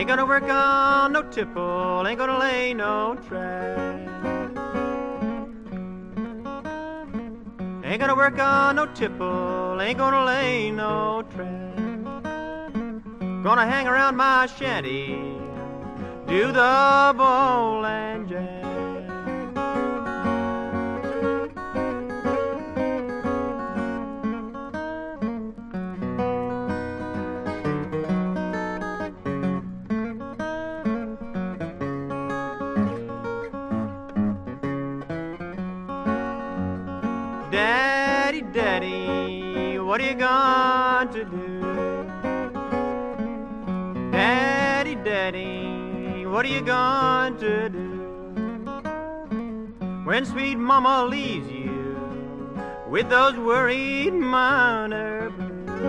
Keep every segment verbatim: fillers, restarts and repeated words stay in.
Ain't gonna work on no tipple, ain't gonna lay no track. Ain't gonna work on no tipple, ain't gonna lay no track. Gonna hang around my shanty, do the bowl and jack. Daddy, Daddy, what are you going to do? Daddy, Daddy, what are you going to do? When sweet mama leaves you with those worried minor blues.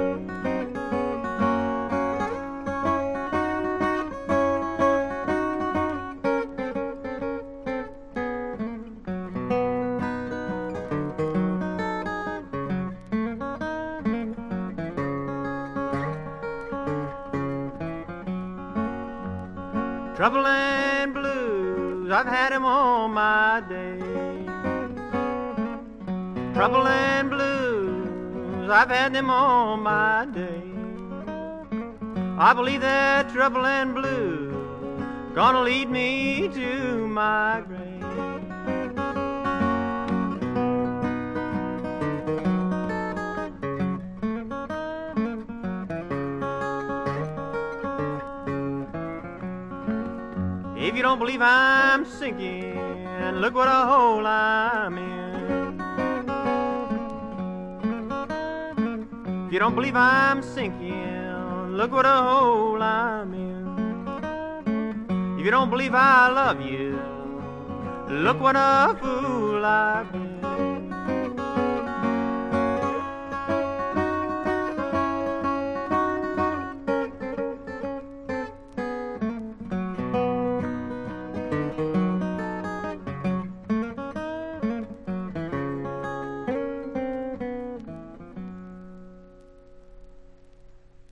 Trouble and blues, I've had 'em all my day. Trouble and blues, I've had them all my day. I believe that trouble and blues gonna lead me to my grave. If you don't believe I'm sinking, look what a hole I'm in. If you don't believe I'm sinking, look what a hole I'm in. If you don't believe I love you, look what a fool I've been.